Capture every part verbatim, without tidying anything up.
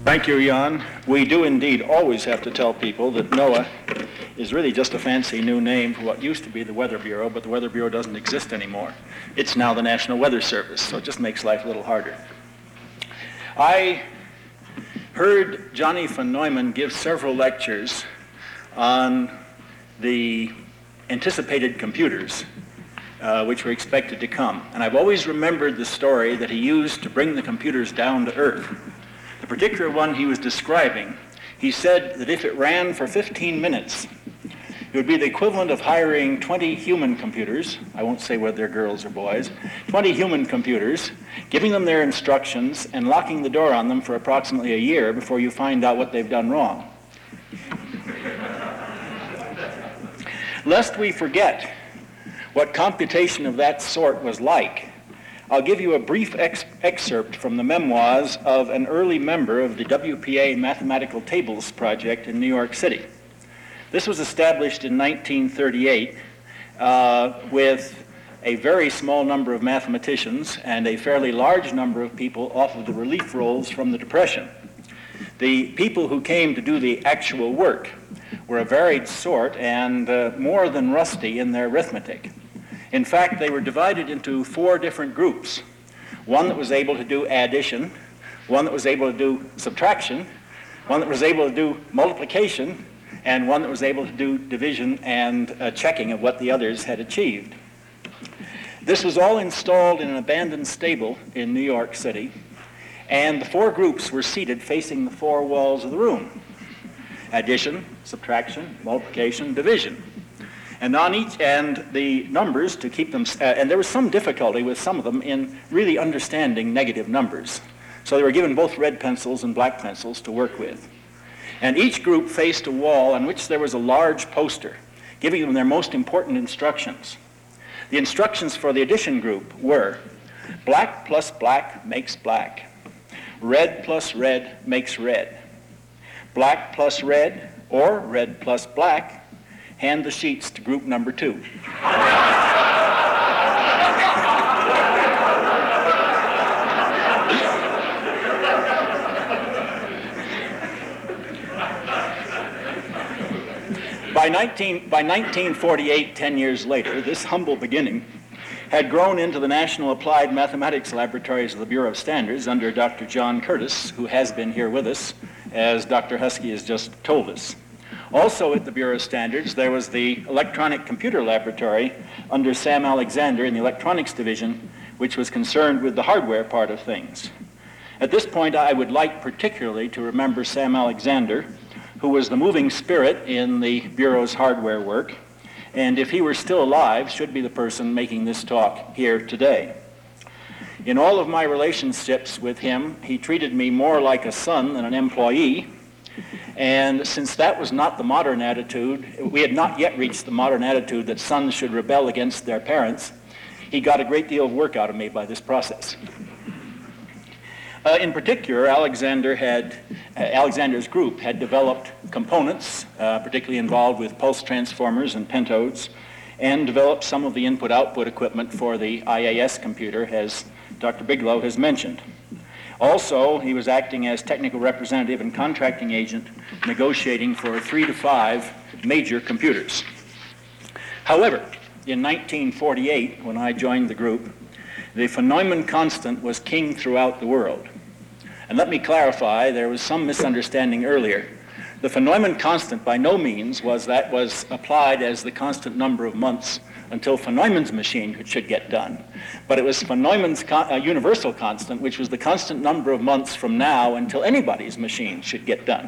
Thank you, Jan. We do indeed always have to tell people that NOAA is really just a fancy new name for what used to be the Weather Bureau, but the Weather Bureau doesn't exist anymore. It's now the National Weather Service, so it just makes life a little harder. I heard Johnny von Neumann give several lectures on the anticipated computers, uh, which were expected to come. And I've always remembered the story that he used to bring the computers down to Earth. The particular one he was describing, he said that if it ran for fifteen minutes, it would be the equivalent of hiring twenty human computers, I won't say whether they're girls or boys, twenty human computers, giving them their instructions and locking the door on them for approximately a year before you find out what they've done wrong. Lest we forget what computation of that sort was like, I'll give you a brief ex- excerpt from the memoirs of an early member of the W P A Mathematical Tables Project in New York City. This was established in nineteen thirty-eight uh, with a very small number of mathematicians and a fairly large number of people off of the relief rolls from the Depression. The people who came to do the actual work were a varied sort and uh, more than rusty in their arithmetic. In fact, they were divided into four different groups. One that was able to do addition, one that was able to do subtraction, one that was able to do multiplication, and one that was able to do division and uh, checking of what the others had achieved. This was all installed in an abandoned stable in New York City, and the four groups were seated facing the four walls of the room. Addition, subtraction, multiplication, division. And on each end, the numbers to keep them, uh, and there was some difficulty with some of them in really understanding negative numbers. So they were given both red pencils and black pencils to work with. And each group faced a wall on which there was a large poster giving them their most important instructions. The instructions for the addition group were black plus black makes black. Red plus red makes red. Black plus red or red plus black, hand the sheets to group number two. By, nineteen, by nineteen forty-eight, ten years later, this humble beginning had grown into the National Applied Mathematics Laboratories of the Bureau of Standards under Doctor John Curtis, who has been here with us, as Doctor Husky has just told us. Also at the Bureau of Standards, there was the Electronic Computer Laboratory under Sam Alexander in the Electronics Division, which was concerned with the hardware part of things. At this point, I would like particularly to remember Sam Alexander, who was the moving spirit in the Bureau's hardware work, and if he were still alive, should be the person making this talk here today. In all of my relationships with him, he treated me more like a son than an employee. And since that was not the modern attitude, we had not yet reached the modern attitude that sons should rebel against their parents, he got a great deal of work out of me by this process. Uh, in particular, Alexander had, uh, Alexander's group had developed components, uh, particularly involved with pulse transformers and pentodes, and developed some of the input-output equipment for the I A S computer, as Doctor Bigelow has mentioned. Also, he was acting as technical representative and contracting agent, negotiating for three to five major computers. However, in nineteen forty-eight, when I joined the group, the von Neumann constant was king throughout the world. And let me clarify, there was some misunderstanding earlier. The von Neumann constant by no means was that was applied as the constant number of months until von Neumann's machine should get done. But it was von Neumann's con- uh, universal constant, which was the constant number of months from now until anybody's machine should get done.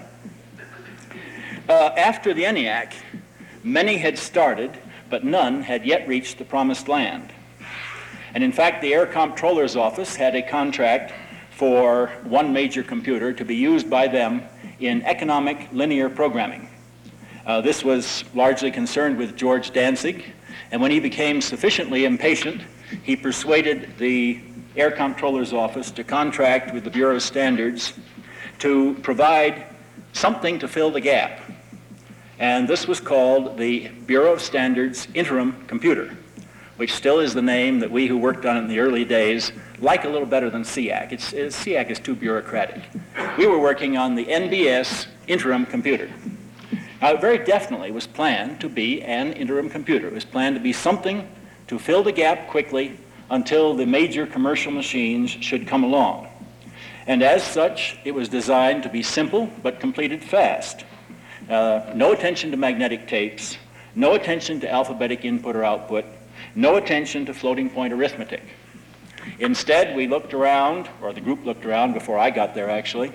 Uh, after the ENIAC, many had started, but none had yet reached the promised land. And in fact, the Air Comptroller's Office had a contract for one major computer to be used by them in economic linear programming. Uh, this was largely concerned with George Danzig, and when he became sufficiently impatient, he persuaded the Air Comptroller's Office to contract with the Bureau of Standards to provide something to fill the gap. And this was called the Bureau of Standards Interim Computer, which still is the name that we who worked on it in the early days like a little better than SEAC. It's, it's, SEAC is too bureaucratic. We were working on the N B S interim computer. Now, it very definitely was planned to be an interim computer. It was planned to be something to fill the gap quickly until the major commercial machines should come along. And as such, it was designed to be simple but completed fast. Uh, no attention to magnetic tapes, no attention to alphabetic input or output, no attention to floating point arithmetic. Instead, we looked around, or the group looked around before I got there actually,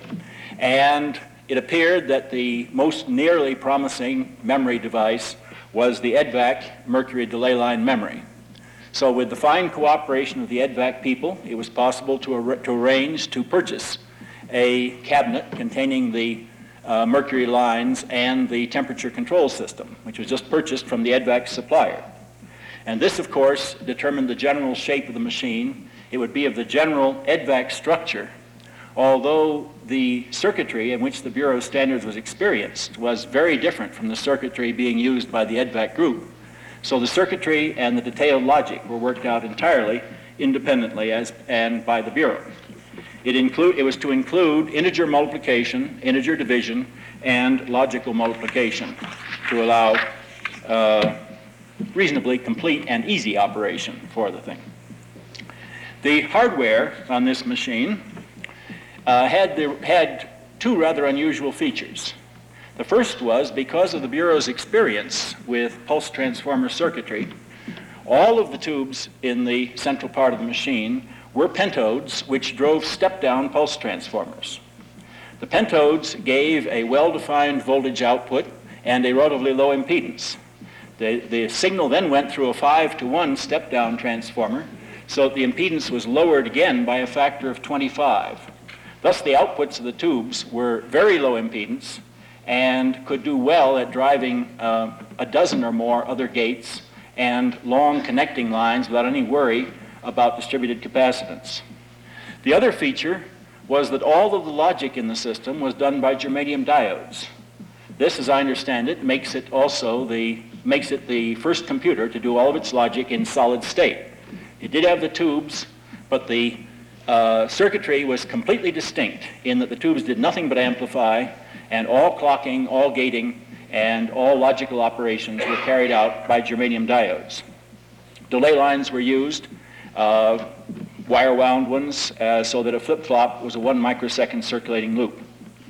and it appeared that the most nearly promising memory device was the E D VAC mercury delay line memory. So with the fine cooperation of the E D VAC people, it was possible to, ar- to arrange to purchase a cabinet containing the uh, mercury lines and the temperature control system, which was just purchased from the E D VAC supplier. And this, of course, determined the general shape of the machine. It would be of the general E D VAC structure, although the circuitry in which the Bureau of Standards was experienced was very different from the circuitry being used by the E D VAC group. So the circuitry and the detailed logic were worked out entirely independently as, and by the Bureau. It, include, it was to include integer multiplication, integer division, and logical multiplication to allow uh, reasonably complete and easy operation for the thing. The hardware on this machine uh, had, the, had two rather unusual features. The first was, because of the Bureau's experience with pulse transformer circuitry, all of the tubes in the central part of the machine were pentodes which drove step-down pulse transformers. The pentodes gave a well-defined voltage output and a relatively low impedance. The, the signal then went through a five to one step-down transformer, so that the impedance was lowered again by a factor of twenty-five. Thus, the outputs of the tubes were very low impedance and could do well at driving uh, a dozen or more other gates and long connecting lines without any worry about distributed capacitance. The other feature was that all of the logic in the system was done by germanium diodes. This, as I understand it, makes it also the, makes it the first computer to do all of its logic in solid state. It did have the tubes, but the uh, circuitry was completely distinct in that the tubes did nothing but amplify, and all clocking, all gating, and all logical operations were carried out by germanium diodes. Delay lines were used, uh, wire-wound ones, uh, so that a flip-flop was a one microsecond circulating loop.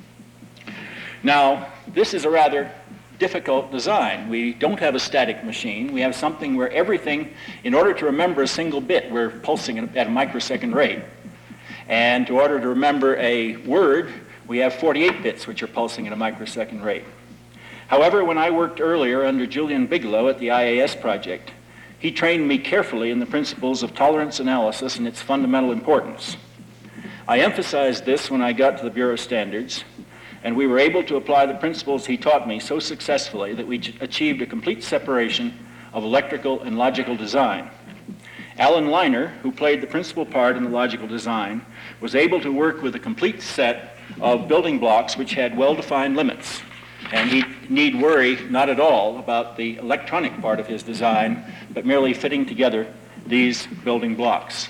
Now, this is a rather difficult design. We don't have a static machine. We have something where everything, in order to remember a single bit, we're pulsing at a microsecond rate. And in order to remember a word, we have forty-eight bits which are pulsing at a microsecond rate. However, when I worked earlier under Julian Bigelow at the I A S project, he trained me carefully in the principles of tolerance analysis and its fundamental importance. I emphasized this when I got to the Bureau of Standards, and we were able to apply the principles he taught me so successfully that we achieved a complete separation of electrical and logical design. Alan Liner, who played the principal part in the logical design, was able to work with a complete set of building blocks which had well-defined limits, and he need worry not at all about the electronic part of his design, but merely fitting together these building blocks.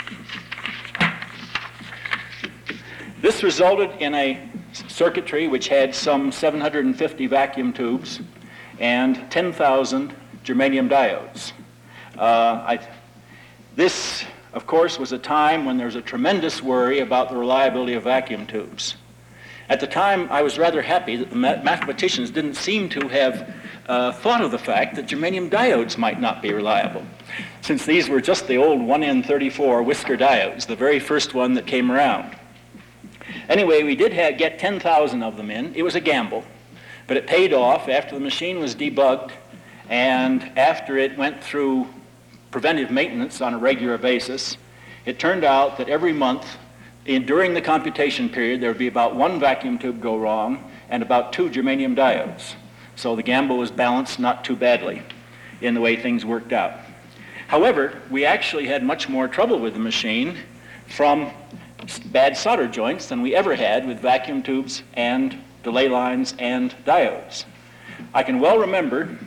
This resulted in a circuitry which had some seven hundred fifty vacuum tubes and ten thousand germanium diodes. Uh, I, this, of course, was a time when there was a tremendous worry about the reliability of vacuum tubes. At the time, I was rather happy that the mathematicians didn't seem to have uh, thought of the fact that germanium diodes might not be reliable, since these were just the old one N thirty-four whisker diodes, the very first one that came around. Anyway, we did have, get ten thousand of them in. It was a gamble, but it paid off after the machine was debugged and after it went through preventive maintenance on a regular basis. It turned out that every month, in, during the computation period, there would be about one vacuum tube go wrong and about two germanium diodes. So the gamble was balanced not too badly in the way things worked out. However, we actually had much more trouble with the machine from bad solder joints than we ever had with vacuum tubes and delay lines and diodes. I can well remember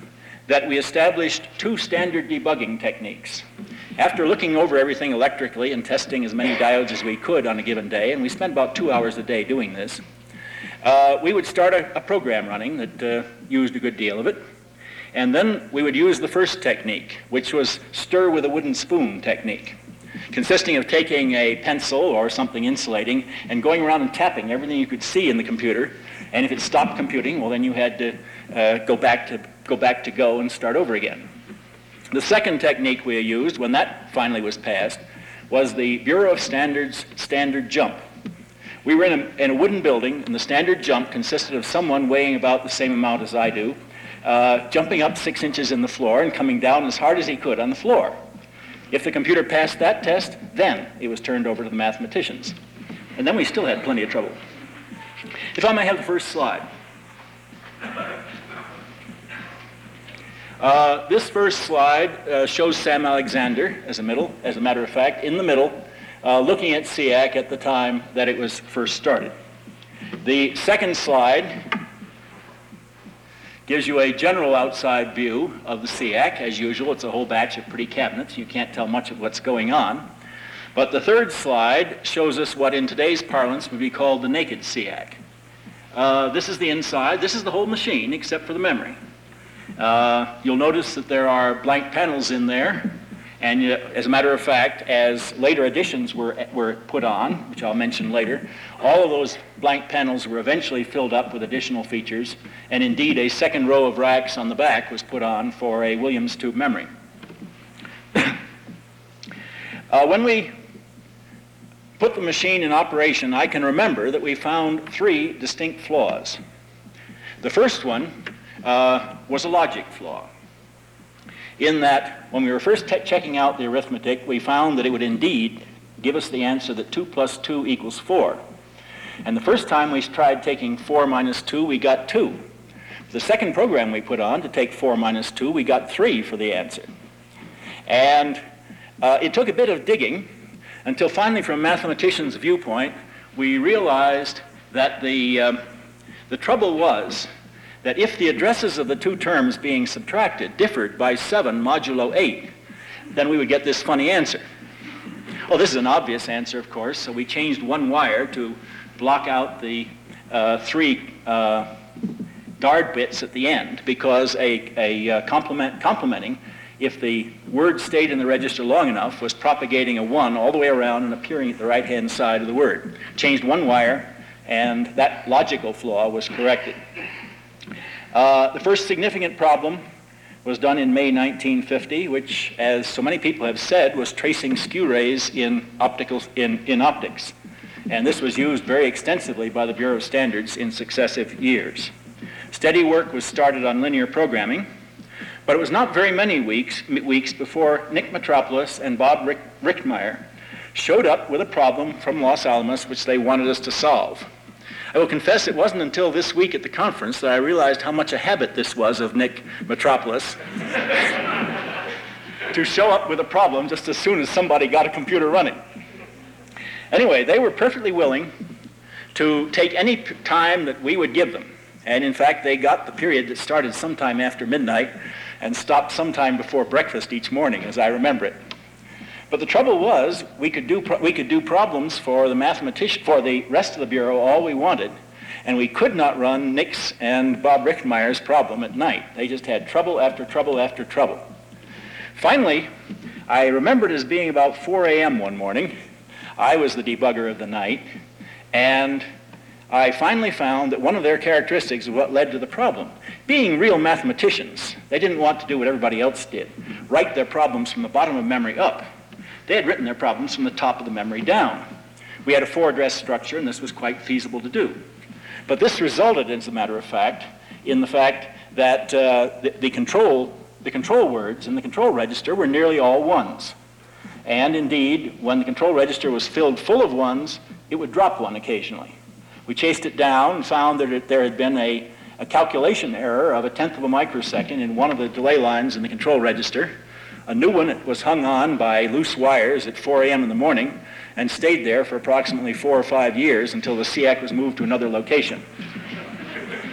that we established two standard debugging techniques. After looking over everything electrically and testing as many diodes as we could on a given day, and we spent about two hours a day doing this, uh, we would start a, a program running that uh, used a good deal of it. And then we would use the first technique, which was stir with a wooden spoon technique, consisting of taking a pencil or something insulating and going around and tapping everything you could see in the computer. And if it stopped computing, well, then you had to uh, go back to go back to go and start over again. The second technique we used, when that finally was passed, was the Bureau of Standards standard jump. We were in a, in a wooden building, and the standard jump consisted of someone weighing about the same amount as I do, uh, jumping up six inches in the floor and coming down as hard as he could on the floor. If the computer passed that test, then it was turned over to the mathematicians. And then we still had plenty of trouble. If I may have the first slide. Uh, this first slide uh, shows Sam Alexander as a middle, as a matter of fact, in the middle, uh, looking at SEAC at the time that it was first started. The second slide gives you a general outside view of the SEAC. As usual, it's a whole batch of pretty cabinets. You can't tell much of what's going on. But the third slide shows us what in today's parlance would be called the naked SEAC. Uh, this is the inside. This is the whole machine except for the memory. Uh, you'll notice that there are blank panels in there, and uh, as a matter of fact, as later additions were, were put on, which I'll mention later, all of those blank panels were eventually filled up with additional features, and indeed a second row of racks on the back was put on for a Williams tube memory. uh, when we put the machine in operation, I can remember that we found three distinct flaws. The first one Uh, was a logic flaw, in that when we were first te- checking out the arithmetic, we found that it would indeed give us the answer that two plus two equals four. And the first time we tried taking four minus two, we got two. The second program we put on to take four minus two, we got three for the answer. And uh, it took a bit of digging until finally, from a mathematician's viewpoint, we realized that the, um, the trouble was that if the addresses of the two terms being subtracted differed by seven modulo eight, then we would get this funny answer. Well, this is an obvious answer, of course, so we changed one wire to block out the uh, three uh, guard bits at the end, because a, a uh, complement, complementing, if the word stayed in the register long enough, was propagating a one all the way around and appearing at the right-hand side of the word. Changed one wire, and that logical flaw was corrected. Uh, the first significant problem was done in May nineteen fifty, which, as so many people have said, was tracing skew rays in, optical, in, in optics. And this was used very extensively by the Bureau of Standards in successive years. Steady work was started on linear programming, but it was not very many weeks, weeks before Nick Metropolis and Bob Rick, Richtmeier showed up with a problem from Los Alamos which they wanted us to solve. I will confess it wasn't until this week at the conference that I realized how much a habit this was of Nick Metropolis to show up with a problem just as soon as somebody got a computer running. Anyway, they were perfectly willing to take any p- time that we would give them. And in fact, they got the period that started sometime after midnight and stopped sometime before breakfast each morning, as I remember it. But the trouble was, we could do pro- we could do problems for the mathematician, for the rest of the Bureau all we wanted, and we could not run Nick's and Bob Richtmeier's problem at night. They just had trouble after trouble after trouble. Finally, I remember it as being about four a.m. one morning. I was the debugger of the night, and I finally found that one of their characteristics is what led to the problem. Being real mathematicians, they didn't want to do what everybody else did, write their problems from the bottom of memory up. They had written their problems from the top of the memory down. We had a four-address structure, and this was quite feasible to do. But this resulted, as a matter of fact, in the fact that uh, the, the, control, the control words in the control register were nearly all ones. And indeed, when the control register was filled full of ones, it would drop one occasionally. We chased it down and found that it, there had been a, a calculation error of a tenth of a microsecond in one of the delay lines in the control register. A new one was hung on by loose wires at four a.m. in the morning and stayed there for approximately four or five years until the SEAC was moved to another location.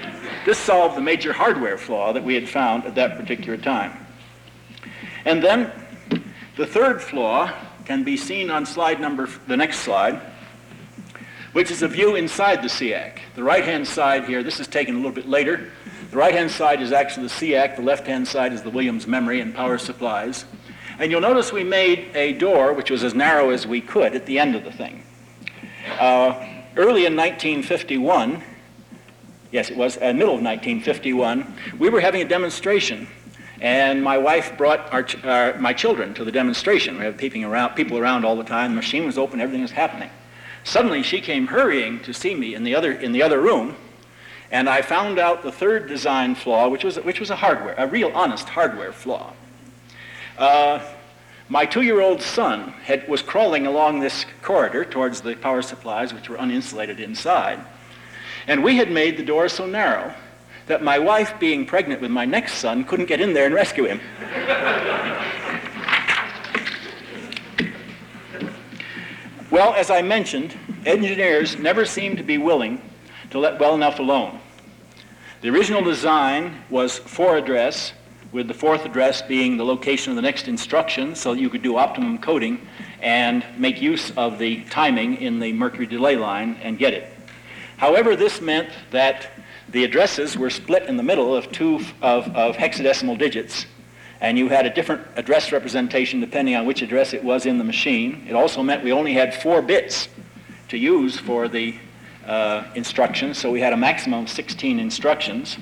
This solved the major hardware flaw that we had found at that particular time. And then the third flaw can be seen on slide number, the next slide, which is a view inside the S E A C. The right-hand side here, this is taken a little bit later. The right-hand side is actually the S E A C. The left-hand side is the Williams memory and power supplies. And you'll notice we made a door which was as narrow as we could at the end of the thing. Uh, early in nineteen fifty-one, yes, it was, uh, middle of nineteen fifty-one, we were having a demonstration, and my wife brought our ch- uh, my children to the demonstration. We had peeping around, people around all the time. The machine was open, everything was happening. Suddenly, she came hurrying to see me in the other in the other room, and I found out the third design flaw, which was which was a hardware, a real honest hardware flaw. Uh, my two-year-old son had, was crawling along this corridor towards the power supplies, which were uninsulated inside. And we had made the door so narrow that my wife, being pregnant with my next son, couldn't get in there and rescue him. Well, as I mentioned, engineers never seemed to be willing to let well enough alone. The original design was four address, with the fourth address being the location of the next instruction, so that you could do optimum coding and make use of the timing in the mercury delay line and get it. However, this meant that the addresses were split in the middle of two of, of hexadecimal digits, and you had a different address representation depending on which address it was in the machine. It also meant we only had four bits to use for the uh, instructions, so we had a maximum of sixteen instructions.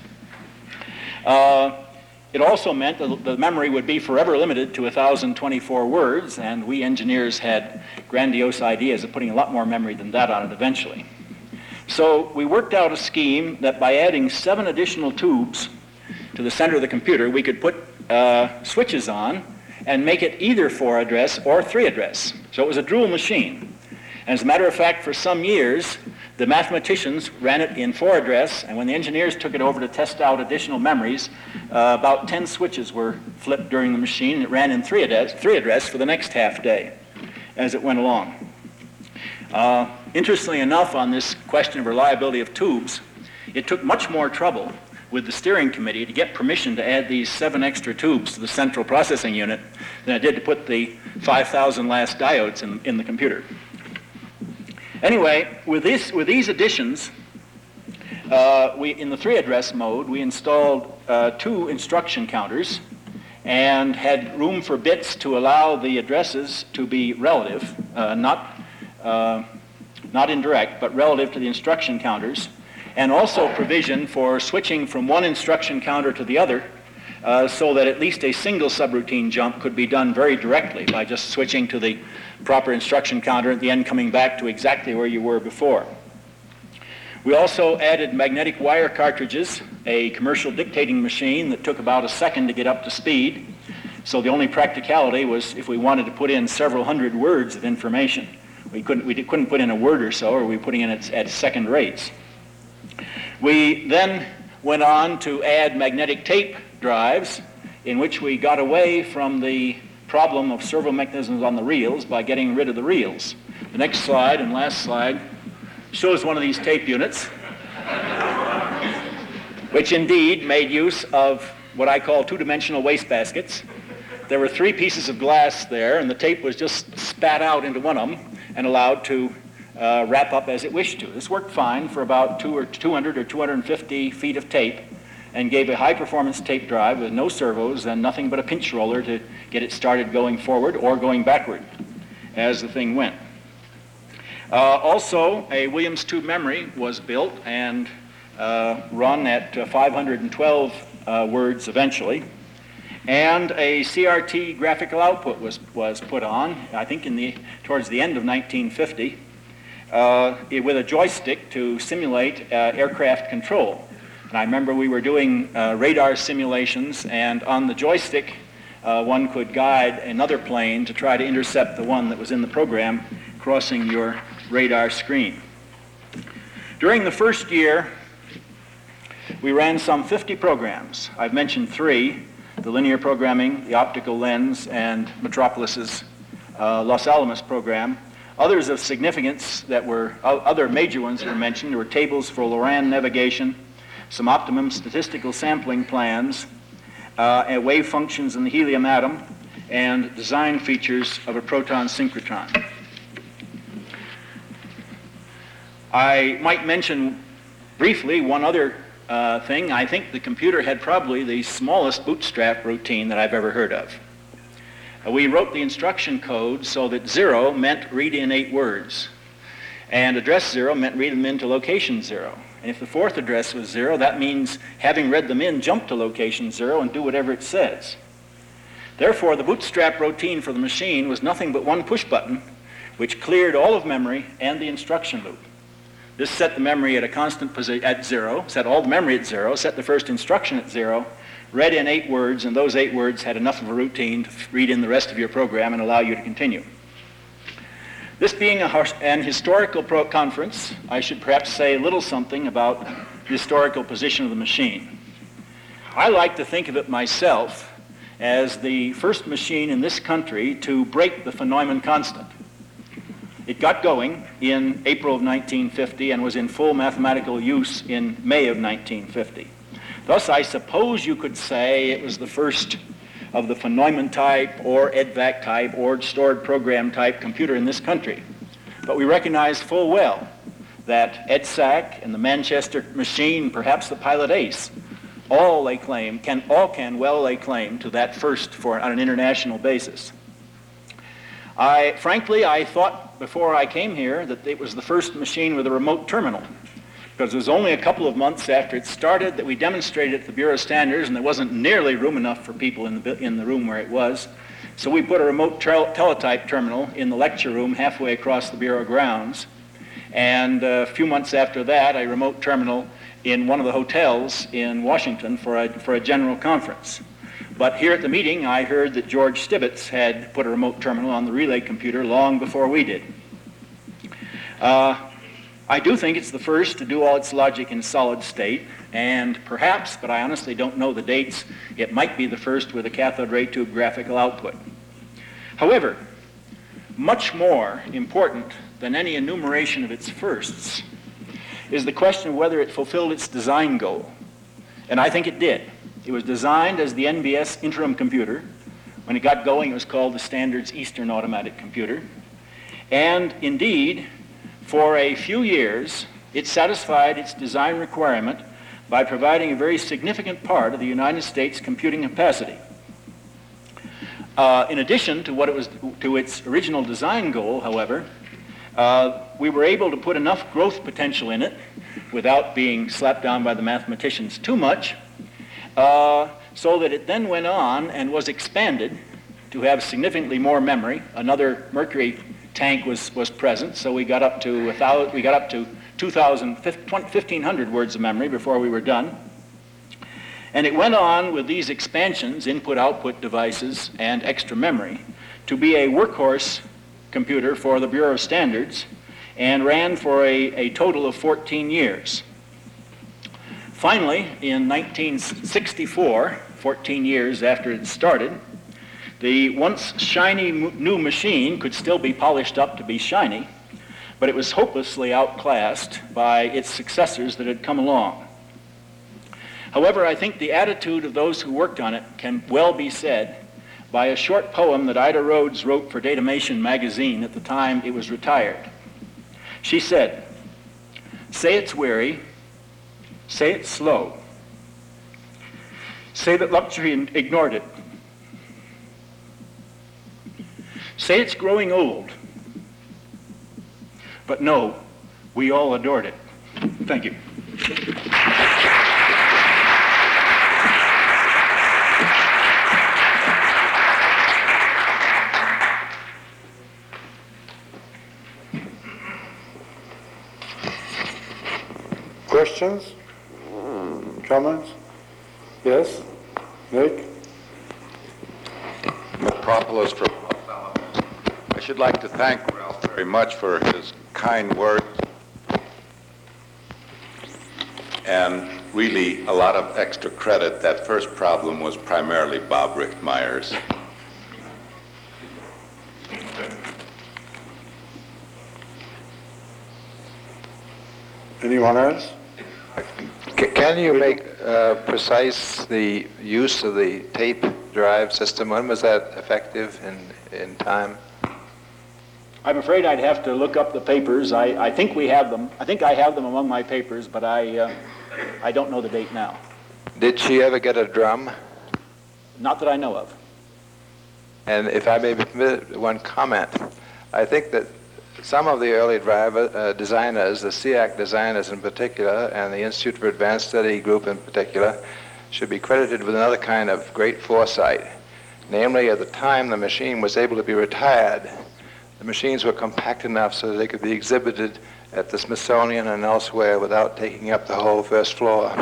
Uh, It also meant that the memory would be forever limited to one thousand twenty-four words, and we engineers had grandiose ideas of putting a lot more memory than that on it eventually. So we worked out a scheme that by adding seven additional tubes to the center of the computer, we could put uh, switches on and make it either four address or three address. So it was a dual machine. And as a matter of fact, for some years, the mathematicians ran it in four address, and when the engineers took it over to test out additional memories, uh, about ten switches were flipped during the machine, and it ran in three address, three address for the next half day as it went along. Uh, interestingly enough, on this question of reliability of tubes, it took much more trouble with the steering committee to get permission to add these seven extra tubes to the central processing unit than it did to put the five thousand last diodes in, in the computer. Anyway, with, this, with these additions, uh, we, in the three-address mode, we installed uh, two instruction counters and had room for bits to allow the addresses to be relative, uh, not, uh, not indirect, but relative to the instruction counters, and also provision for switching from one instruction counter to the other uh, so that at least a single subroutine jump could be done very directly by just switching to the proper instruction counter at the end, coming back to exactly where you were before. We also added magnetic wire cartridges, a commercial dictating machine that took about a second to get up to speed. So the only practicality was if we wanted to put in several hundred words of information. We couldn't, we couldn't put in a word or so, or we were putting in it at second rates. We then went on to add magnetic tape drives, in which we got away from the problem of servo mechanisms on the reels by getting rid of the reels. The next slide and last slide shows one of these tape units, which indeed made use of what I call two-dimensional wastebaskets. There were three pieces of glass there, and the tape was just spat out into one of them and allowed to uh, wrap up as it wished to. This worked fine for about two or two hundred or two hundred fifty feet of tape, and gave a high-performance tape drive with no servos and nothing but a pinch roller to get it started going forward or going backward as the thing went. Uh, also, a Williams tube memory was built and uh, run at uh, five hundred twelve uh, words eventually, and a C R T graphical output was, was put on, I think in the, towards the end of nineteen fifty, uh, it, with a joystick to simulate uh, aircraft control. And I remember we were doing uh, radar simulations, and on the joystick, uh, one could guide another plane to try to intercept the one that was in the program crossing your radar screen. During the first year, we ran some fifty programs. I've mentioned three, the linear programming, the optical lens, and Metropolis's uh, Los Alamos program. Others of significance that were, uh, other major ones that were mentioned, there were tables for LORAN navigation, some optimum statistical sampling plans, uh, and wave functions in the helium atom, and design features of a proton synchrotron. I might mention briefly one other uh, thing. I think the computer had probably the smallest bootstrap routine that I've ever heard of. Uh, we wrote the instruction code so that zero meant read in eight words, and address zero meant read them into location zero. And if the fourth address was zero, that means having read them in, jump to location zero and do whatever it says. Therefore, the bootstrap routine for the machine was nothing but one push button, which cleared all of memory and the instruction loop. This set the memory at a constant position at zero, set all the memory at zero, set the first instruction at zero, read in eight words, and those eight words had enough of a routine to read in the rest of your program and allow you to continue. This being a, an historical pro conference, I should perhaps say a little something about the historical position of the machine. I like to think of it myself as the first machine in this country to break the von Neumann constant. It got going in April of nineteen fifty and was in full mathematical use in May of nineteen fifty. Thus, I suppose you could say it was the first of the von Neumann type or E D V A C type or stored program type computer in this country. But we recognized full well that E D S A C and the Manchester machine, perhaps the Pilot Ace, all lay claim, can, all can well lay claim to that first for, on an international basis. I, frankly, I thought before I came here that it was the first machine with a remote terminal, because it was only a couple of months after it started that we demonstrated at the Bureau of Standards, and there wasn't nearly room enough for people in the, in the room where it was. So we put a remote teletype terminal in the lecture room halfway across the Bureau grounds. And a few months after that, a remote terminal in one of the hotels in Washington for a, for a general conference. But here at the meeting, I heard that George Stibitz had put a remote terminal on the relay computer long before we did. Uh, I do think it's the first to do all its logic in solid state, and perhaps, but I honestly don't know the dates, it might be the first with a cathode ray tube graphical output. However, much more important than any enumeration of its firsts is the question of whether it fulfilled its design goal. And I think it did. It was designed as the N B S interim computer. When it got going, it was called the Standards Eastern Automatic Computer. And indeed, for a few years, it satisfied its design requirement by providing a very significant part of the United States computing capacity. Uh, in addition to what it was to its original design goal, however, uh, we were able to put enough growth potential in it without being slapped down by the mathematicians too much, uh, so that it then went on and was expanded to have significantly more memory. Another Mercury tank was, was present, so we got up to a thousand, we got up to two thousand, fifteen hundred words of memory before we were done. And it went on with these expansions, input-output devices, and extra memory, to be a workhorse computer for the Bureau of Standards, and ran for a, a total of fourteen years. Finally, in nineteen sixty-four, fourteen years after it started, the once shiny new machine could still be polished up to be shiny, but it was hopelessly outclassed by its successors that had come along. However, I think the attitude of those who worked on it can well be said by a short poem that Ida Rhodes wrote for Datamation magazine at the time it was retired. She said, "Say it's weary, say it's slow, say that luxury ignored it, say it's growing old, but no, we all adored it." Thank you. Questions? Comments? Yes? Nick? Metropolis from I should like to thank Ralph very much for his kind words and really a lot of extra credit. That first problem was primarily Bob Richtmeyer's. Anyone else? Ca- Can you make uh, precise the use of the tape drive system? When was that effective in, in time? I'm afraid I'd have to look up the papers. I, I think we have them. I think I have them among my papers, but I, uh, I don't know the date now. Did she ever get a drum? Not that I know of. And if I may be permitted one comment, I think that some of the early driver uh, designers, the SEAC designers in particular, and the Institute for Advanced Study group in particular, should be credited with another kind of great foresight. Namely, at the time the machine was able to be retired, the machines were compact enough so that they could be exhibited at the Smithsonian and elsewhere without taking up the whole first floor.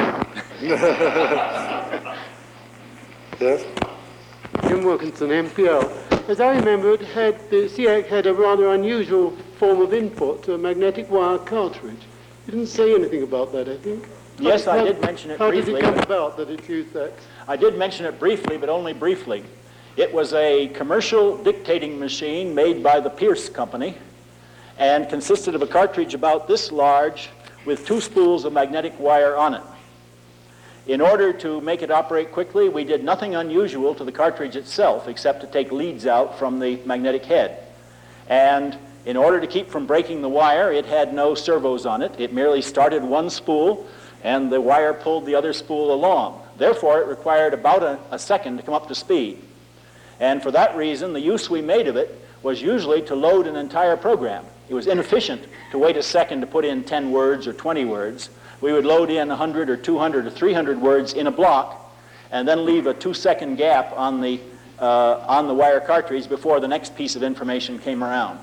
Yes? Jim Wilkinson, M P L. As I remember, it had, the SEAC had a rather unusual form of input, a magnetic wire cartridge. You didn't say anything about that, I think. Yes, How- I how- did mention it How briefly. did it come about that it used that? I did mention it briefly, but only briefly. It was a commercial dictating machine made by the Pierce Company and consisted of a cartridge about this large with two spools of magnetic wire on it. In order to make it operate quickly, we did nothing unusual to the cartridge itself except to take leads out from the magnetic head. And in order to keep from breaking the wire, it had no servos on it. It merely started one spool and the wire pulled the other spool along. Therefore, it required about a, a second to come up to speed. And for that reason, the use we made of it was usually to load an entire program. It was inefficient to wait a second to put in ten words or twenty words. We would load in one hundred or two hundred or three hundred words in a block and then leave a two-second gap on the, uh, on the wire cartridge before the next piece of information came around.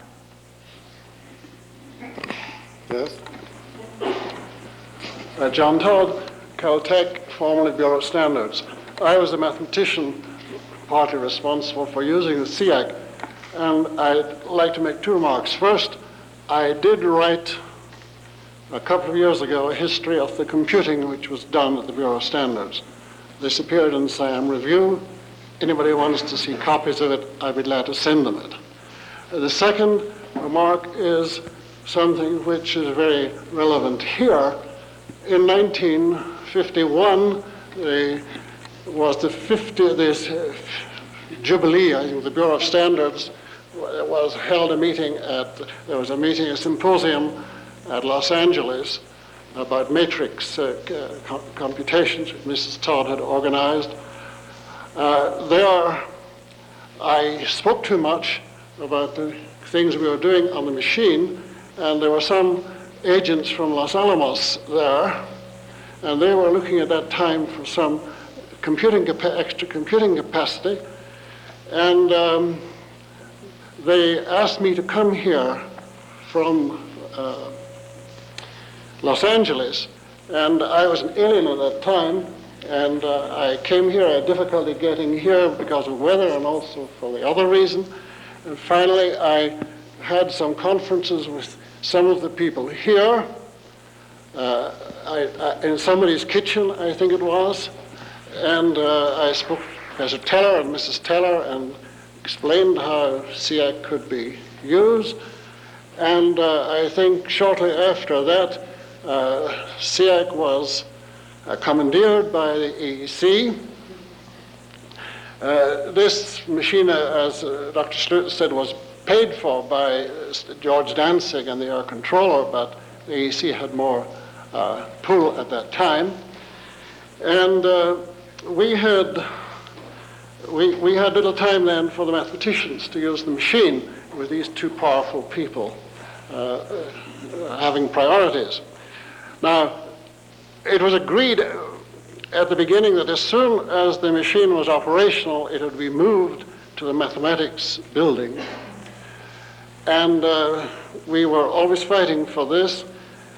Yes? Uh, John Todd, Caltech, formerly Bureau of Standards. I was a mathematician partly responsible for using the SEAC, and I'd like to make two remarks. First, I did write a couple of years ago a history of the computing which was done at the Bureau of Standards. This appeared in SIAM Review. Anybody who wants to see copies of it, I'd be glad to send them it. Uh, the second remark is something which is very relevant here. In nineteen fifty-one, the was the fiftieth this uh, jubilee. I think the Bureau of Standards was held a meeting at there was a meeting a symposium at Los Angeles about matrix uh, co- computations which Missus Todd had organized. Uh, there, I spoke too much about the things we were doing on the machine, and there were some agents from Los Alamos there, and they were looking at that time for some computing capa- extra computing capacity, and um, they asked me to come here from uh, Los Angeles, and I was an alien at that time, and uh, I came here. I had difficulty getting here because of weather and also for the other reason, and finally I had some conferences with some of the people here, uh, I, I, in somebody's kitchen, I think it was, and uh, I spoke to Professor Teller and Missus Teller and explained how SEAC could be used. And uh, I think shortly after that, uh, SEAC was uh, commandeered by the A E C. Uh, this machine, uh, as uh, Doctor Schluter said, was paid for by uh, George Danzig and the air controller, but the A E C had more uh, pull at that time. And uh, we had we, we had little time then for the mathematicians to use the machine with these two powerful people uh, uh, having priorities. Now, it was agreed at the beginning that as soon as the machine was operational, it would be moved to the mathematics building. And uh, we were always fighting for this.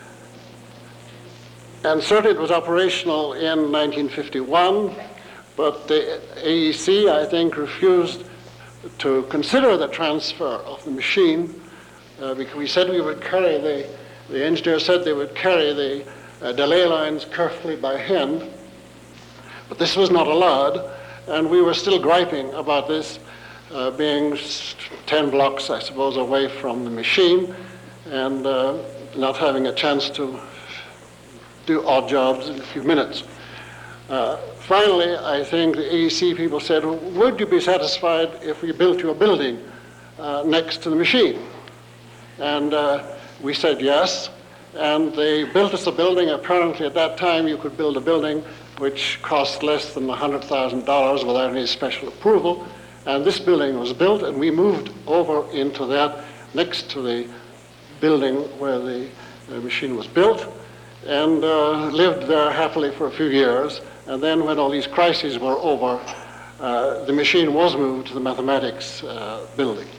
And certainly it was operational in nineteen fifty-one, but the A E C, I think, refused to consider the transfer of the machine uh, because we said we would carry the, the engineer said they would carry the uh, delay lines carefully by hand, but this was not allowed, and we were still griping about this uh, being ten blocks, I suppose, away from the machine and uh, not having a chance to do odd jobs in a few minutes. Uh, finally, I think the A E C people said, well, would you be satisfied if we built you a building uh, next to the machine? And uh, we said yes, and they built us a building. Apparently at that time you could build a building which cost less than one hundred thousand dollars without any special approval. And this building was built, and we moved over into that next to the building where the, the machine was built, and uh, lived there happily for a few years. And then when all these crises were over, uh, the machine was moved to the mathematics uh, building.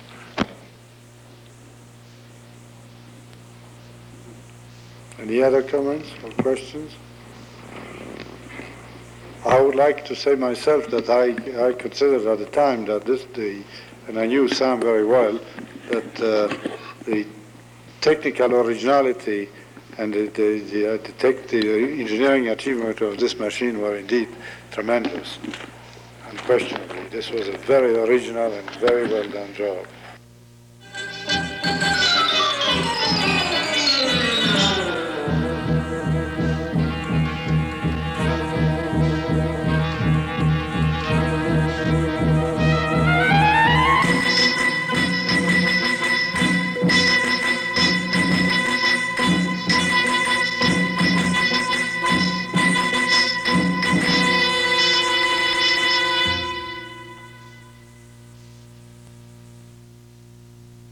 Any other comments or questions? I would like to say myself that I, I considered at the time that this, the, and I knew Sam very well, that uh, the technical originality and the, the, the, uh, the, tech, the engineering achievement of this machine were indeed tremendous, unquestionably. This was a very original and very well done job.